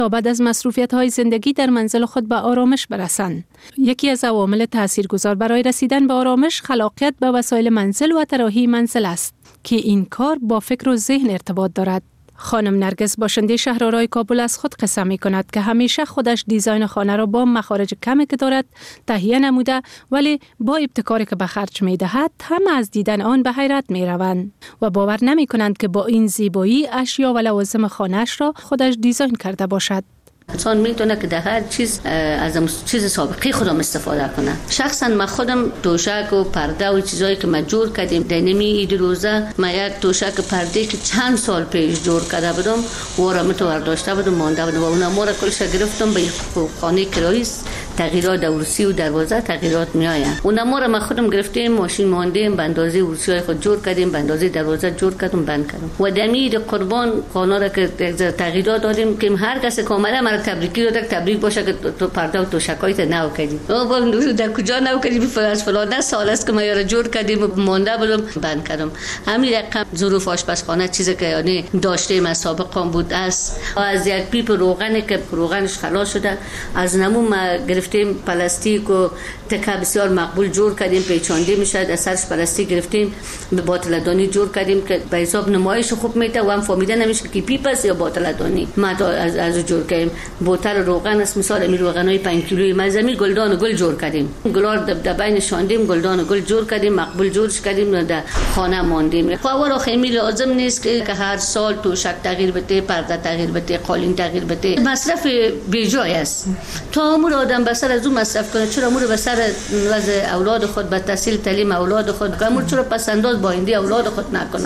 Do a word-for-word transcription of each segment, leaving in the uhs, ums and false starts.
تا بعد از مصروفیت‌های زندگی در منزل خود به آرامش برسند. یکی از عوامل تاثیرگذار برای رسیدن به آرامش خلاقیت به وسایل منزل و طراحی منزل است که این کار با فکر و ذهن ارتباط دارد. خانم نرگس باشنده شهرآرای کابل از خود قصه می کند که همیشه خودش دیزاین خانه را با مخارج کمی که دارد تهیه نموده، ولی با ابتکاری که به خرج می دهد همه از دیدن آن به حیرت می روند و باور نمی کنند که با این زیبایی اشیا و لوازم خانه‌اش را خودش دیزاین کرده باشد. انسان میتونه که در هر چیز از چیز سابقه خودم استفاده کنه. شخصا من خودم توشک و پرده و چیزایی که ما جور کردیم در نمی اید روزه، ما یک توشک پرده که چند سال پیش جور کرده بودم و را متو برداشته بودم مانده بودم و اون ما را کلش گرفتم به خانه کرایی. تغییرات در ورسی و دروازه تغییرات میآید. اون ما را ما خودم گرفتیم، ماشین ماندیم، به اندازه ورسی های خود جور کردیم، به اندازه دروازه جور کردیم، بند کردیم و دمید قربان خانه را که تغییرات دادیم که هر کس که اومده مرا تبریکی داد، تبریک باشه که تو پرده و توشکایت نو کردی. او با در کجا نو کردی؟ از فلان سال است که ما را جور کردیم مانده بودم بند کردم. همین رقم ظروف آشپزخانه چیزی که یعنی داشتیم از سابقا بود است. از یک پیپ روغن که روغنش خلاص شده از نمو ما گرفتیم پلاستیک و تکه بسیار مقبول جور کردیم، پیچانده میشد، از سرش پلاستیک گرفتیم به باطلدانی جور کردیم که به حساب نمایش خوب میته و هم فهمیده نمیشه که پیپ است یا باطلدانی. ما از از جور کردیم بوتل روغن است، مثال امیر روغنای پنج کیلویی مزمی گلدان و گل جور کردیم، گلار در بین شاندیم، گلدان و گل جور کردیم، مقبول جورش کردیم، در خانه ماندیم. فور خیلی لازم نیست که هر سال توشک تغییر بده، پرده تغییر بده، قالین تغییر بده. مصرف بیجای است. تا امور آدم بسر از اون مصرف کنه، چرا امور بسر وضع اولاد خود به تحصیل تعلیم اولاد خود امور چرا پسنداز با آینده اولاد خود نکنه.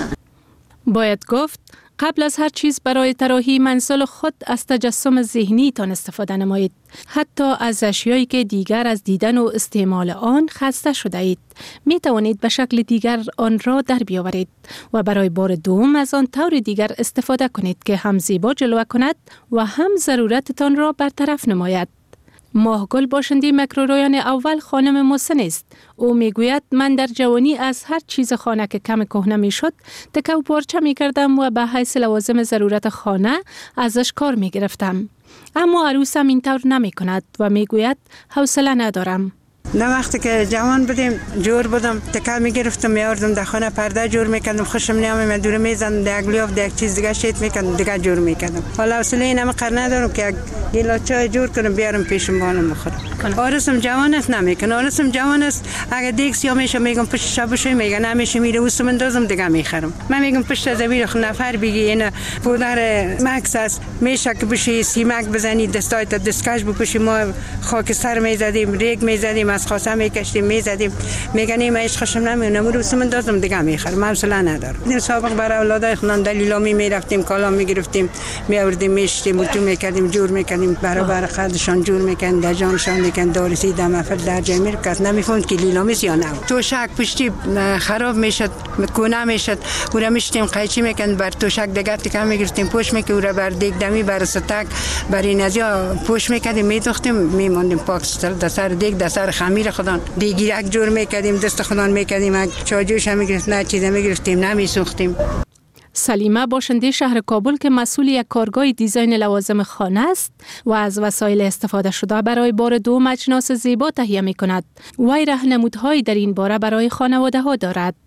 باید گفت قبل از هر چیز برای طراحی منزل خود از تجسم ذهنی تان استفاده نمایید. حتی از اشیایی که دیگر از دیدن و استعمال آن خسته شده اید می توانید به شکل دیگر آن را در بیاورید و برای بار دوم از آن طور دیگر استفاده کنید که هم زیبا جلوه کند و هم ضرورتتان را برطرف نماید. ماهگل باشنده مکروریان اول خانم محسن است. او میگوید من در جوانی از هر چیز خانه که کم کهنه میشد تکه و پارچه میکردم و به حیث لوازم ضرورت خانه ازش کار میگرفتم. اما عروسم اینطور نمی کند و میگوید حوصله ندارم. نه وقتی که جوان بودیم جور بودم تکل میگرفتم میاردم در خانه پرده جور میکردم، خوشم نیامد من دوره میزدم در یک لیاف در یک چیز دیگه شیت میکردم دیگه جور میکردم. حالا حوصله اینم قر ندارم که یک گیلاس چای جور کنم بیارم پیشم بانم بخورم. آرسم جوان است نمیکنه، آرسم جوان است اگه دیگه سیا میشه میگم پشت شب شوی میگه نمیشه میره وسم اندازم دیگه میخرم. من میگم پشت زمین خ نفر بگی این پودر مکس است میشه که بشی سیمک بزنی دستای تا دستکش بپوشی، ما خاکستر میزدیم ریگ میزدیم از خاصه میکشتیم میزدیم میگن این عشق خوشم نمیونه مرو وسم اندازم دیگه میخرم. حوصله ندارم. این سابق برای اولادای خونم دلیلامی میرفتیم کالا میگرفتیم میآوردیم میشتیم و تو میکردیم جور میکردیم برابر خردشان جور میکردیم در جانشان میکردیم دارسی دم افل در جمیر کس نمیفهمد که لیلامیس یا نه. توشک پشتی خراب میشد کونه میشد او را میشتیم قیچی میکردیم بر توشک دیگه تکه میگرفتیم پوش میکردیم او را بر دیگ دمی بر ستک بر این ازیا پوش میکردیم میدوختیم میماندیم پاک در سر دیگ در سر خمیر خودان دیگیرک جور میکردیم دست خودان میکردیم چاجوش هم میگرفت نه چیزا میگرفتیم نمیسوختیم. سلیمه باشنده شهر کابل که مسئول یک کارگاه دیزاین لوازم خانه است و از وسایل استفاده شده برای بار دوم اجناس زیبا تهیه می کند. وی راهنمودهایی در این باره برای خانواده ها دارد.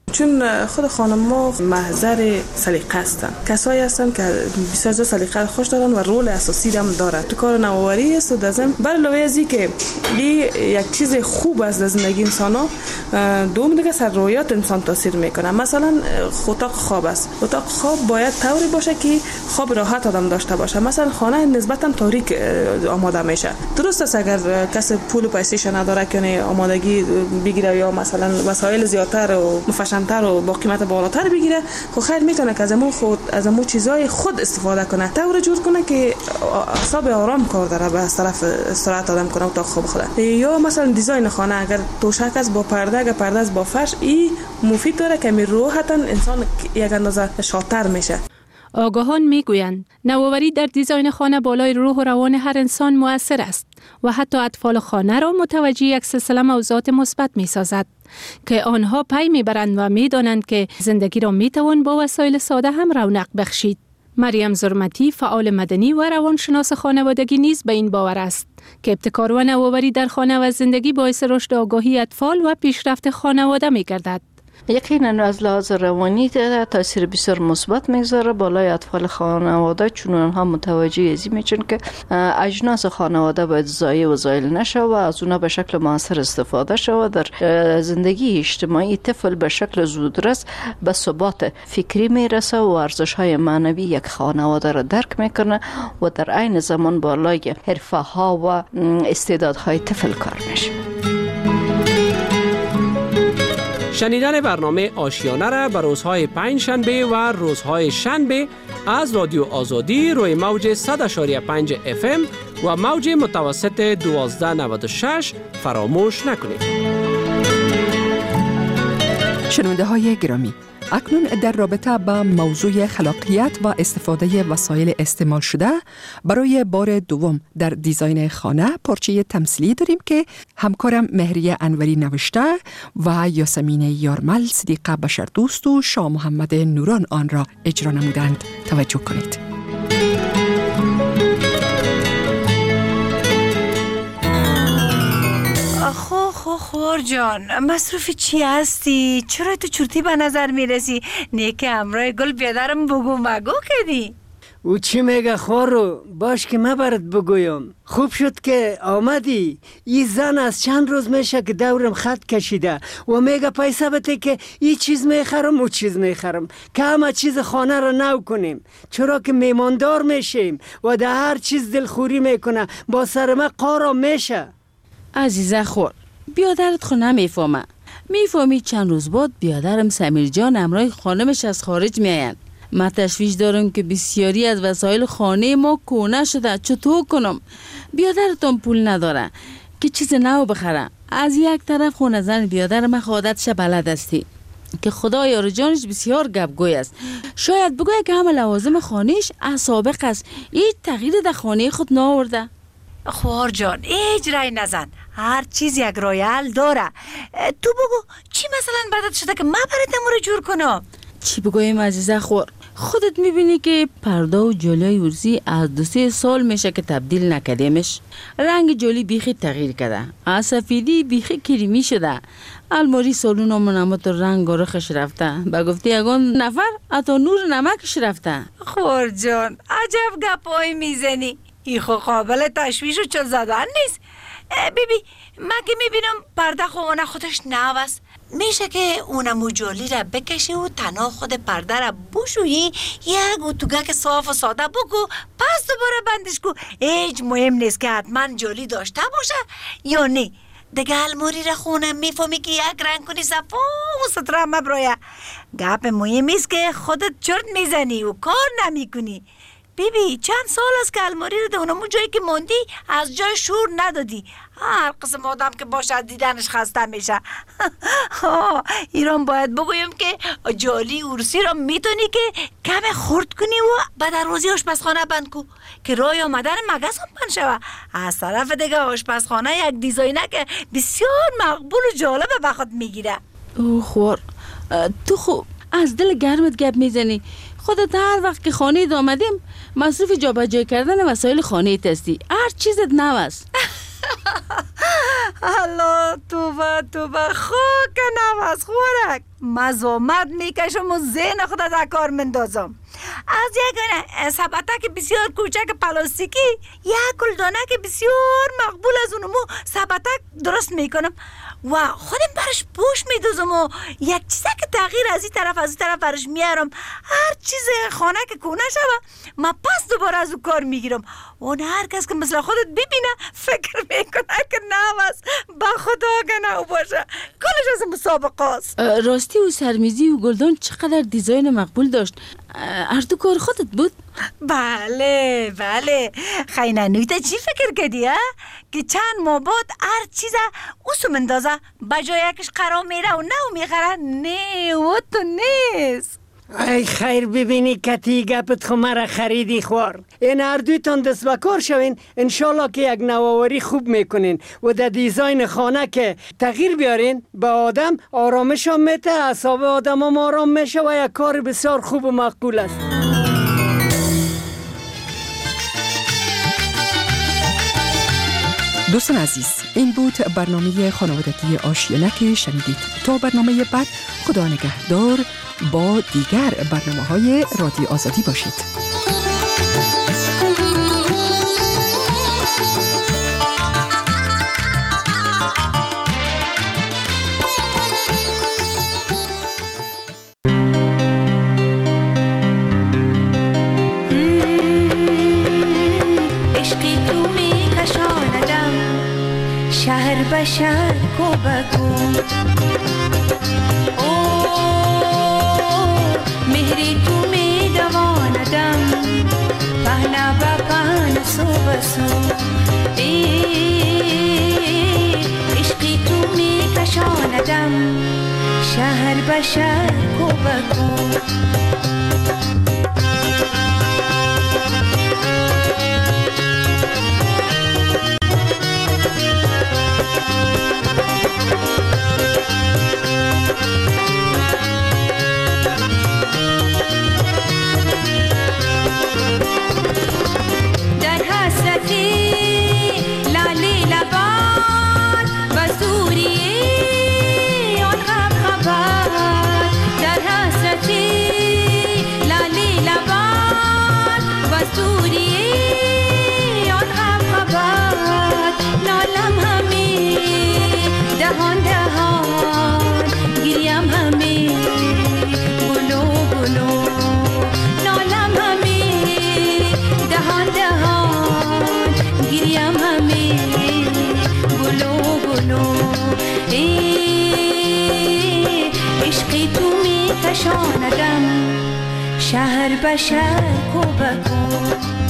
چون خود خانم‌ها محضر سلیقه هستند، کسایی هستند که بسیار زیاد سلیقه خوش دارن و رول اساسی هم دارن تو کار نوآوری است. و دزم بر علاوه از اینکه این یک چیز خوب است در زندگی انسان‌ها، دوم دیگه سر رویات انسان تاثیر میکنه. مثلا اتاق خواب است، اتاق خواب باید طوری باشه که خواب راحت آدم داشته باشه. مثلا خانه نسبتا تاریک آماده میشه. درست است اگر کسی پول و پیسه‌ش نداره که آمادگی بگیره یا مثلا وسایل زیادتر و مفشن‌تر و با قیمت بالاتر بگیره، خب خیر میتونه که از امو خود از امو چیزای خود استفاده کنه، طور جور کنه که اعصاب آرام کار داره به طرف استراحت آدم کنه اتاق خواب خود. یا مثلا دیزاین خانه اگر توشک است با پرده، اگر پرده است با فرش، این مفید داره که می روحتاً انسان یک اندازه شادتر میشه. آگاهان میگویند نوآوری در دیزاین خانه بالای روح و روان هر انسان مؤثر است و حتی اطفال خانه را متوجه یک سلسله موضوعات مثبت میسازد که آنها پی میبرند و میدانند که زندگی را میتوان با وسایل ساده هم رونق بخشید. مریم زرمتی فعال مدنی و روانشناس خانوادگی نیز به این باور است که ابتکار و نوآوری در خانه و زندگی باعث رشد آگاهی اطفال و پیشرفت خانواده می‌گردد. یقینا از لحاظ روانی تاثیر بسیار مثبت میگذاره بالای اطفال خانواده، چون آنها متوجه ازی میشن که اجناس خانواده باید ضایع و زایل نشه و از اونها به شکل موثر استفاده شود. در زندگی اجتماعی طفل به شکل زودرس به ثبات فکری میرسه و ارزش‌های معنوی یک خانواده را درک میکنه و در عین زمان بالای حرفه‌ها و استعدادهای طفل کار میشه. شنیدن برنامه آشیانه را به روزهای پنج شنبه و روزهای شنبه از رادیو آزادی روی موج صد و پنج اف ام و موج متوسط دوازده نود و شش فراموش نکنید. شنونده های گرامی، اکنون در رابطه با موضوع خلاقیت و استفاده وسایل استعمال شده برای بار دوم در دیزاین خانه پارچه تمثیلی داریم که همکارم مهریه انوری نوشته و یاسمین یارمل، صدیقه بشردوست و شاه محمد نوران آن را اجرا نمودند. توجه کنید. خو خو خور جان، مصروف چی هستی؟ چرا تو چورتی به نظر میرسی؟ نیکه همراه گل بیادرم بگو مگو کردی؟ او چی میگه خورو؟ باش که من برات بگویم. خوب شد که آمدی. این زن از چند روز میشه که دورم خط کشیده و میگه پیسه بده که این چیز میخرم و چیز میخرم که همه چیز خانه را نو کنیم، چرا که میماندار میشیم و در هر چیز دلخوری میکنه. با سر من قارا میشه. عزیزه خور، بیادرت خو نمیفهمه. میفهمی چند روز بعد بیادرم سمیر جان امرای خانمش از خارج میاین. من تشویش دارم که بسیاری از وسایل خانه ما کهنه شده. چطور کنم؟ بیادرتون پول نداره که چیز نو بخره. از یک طرف خونه زن بیادر من عادتش بلد استی که خدا یار جانش بسیار گپگوی است. شاید بگوید که همه لوازم خانهش از سابق است، هیچ تغییر در خانه خود نآورده. خوار جان هیچ رای نزن، هر چیز یک رای حل داره. تو بگو چی مثلا بدت شده که من برات امور جور کنم؟ چی بگویم عزیزه خور؟ خودت میبینی که پرده و جلوی ورزی از دو سه سال میشه که تبدیل نکردیمش. رنگ جلی بیخی تغییر کرده، از سفیدی بیخی کریمی شده. الماری سالون و منامت رنگ و رخش رفته، با گفتی یگان نفر حتی نور نمکش رفته. خور جان عجب گپایی میزنی، ای خو قابل تشویش و چل زدن نیست. بیبی من که میبینم پرده خونه خودش نو است، میشه که اونمو جالی را بکشی و تنها خود پرده را بشویی، یک اتوگک صاف و ساده بگو پس دوباره بندش کو. هیچ مهم نیست که حتما جالی داشته باشه یا نه. دیگه الماری را خونه میفهمی که یک رنگ کنی صفا و ستره مبرایه. گپ مهم است که خودت چرت میزنی و کار نمی کنی. بیبی چند سال است که الماری رو دونمون جایی که موندی از جای شور ندادی. هر قسم آدم که باشه دیدنش خسته میشه. ایران باید بگویم که جالی ارسی را میتونی که کم خورد کنی و بعد روزی آشپزخانه بند کو که رای آمدن مگس هم بند شوه. از طرف دیگه آشپزخانه یک دیزاینه که بسیار مقبول و جالبه به خود میگیره. او خور، تو خوب از دل گرمت گپ میزنی. خودت هر وقت که خانه آمدیم مصروف جابجایی کردن وسایل خانه هستی. هر چیزت نو است. الله توبه توبه خاک نو است خورک. مزامت میکشم و ذهن خودت در کار مندازم. از یک سبتک بسیار کوچک پلاستیکی یک گلدانک بسیار مقبول از اونمو سبتک درست میکنم و خودم برش پوش میدوزم و یک چیزه که تغییر از این طرف از این طرف برش میارم. هر چیز خانه که کونه شوه من پس دوباره از اون کار میگیرم. اون هر کس که مثل خودت ببینه فکر میکنه که نو است. با خدا که نو باشه کلش از مسابقه است. راستی و سرمیزی و گلدان چقدر دیزاین مقبول داشت. هر دو کار خودت بود؟ بله بله. خیلی نویته چی فکر کردی ها؟ که چند ماه بعد هر چیزه اوسو مندازه بجای یکش قرار میره و نو میخره. نه و تو نیست. ای خیر ببینی کتی گپت خو مرا خریدی خوار. این هر دویتان دست بکار شوین انشالله که یک نوآوری خوب میکنین و در دیزاین خانه که تغییر بیارین به آدم آرامش هم میته، اعصاب آدم هم آرام میشه و یک کار بسیار خوب و مقبول است. دوستان عزیز، این بود برنامه خانوادگی آشیانه که شنیدید. تا برنامه بعد، خدا نگهدار. با دیگر برنامه‌های رادیو آزادی باشید. शहर बशर को बकूं ओ मेहरी तुम्हें दवान दम पहना बपान सो बसो ए इश्क़ी तुम्हें कशान दम शहर बशर को बकूं शहर बशर को बकूं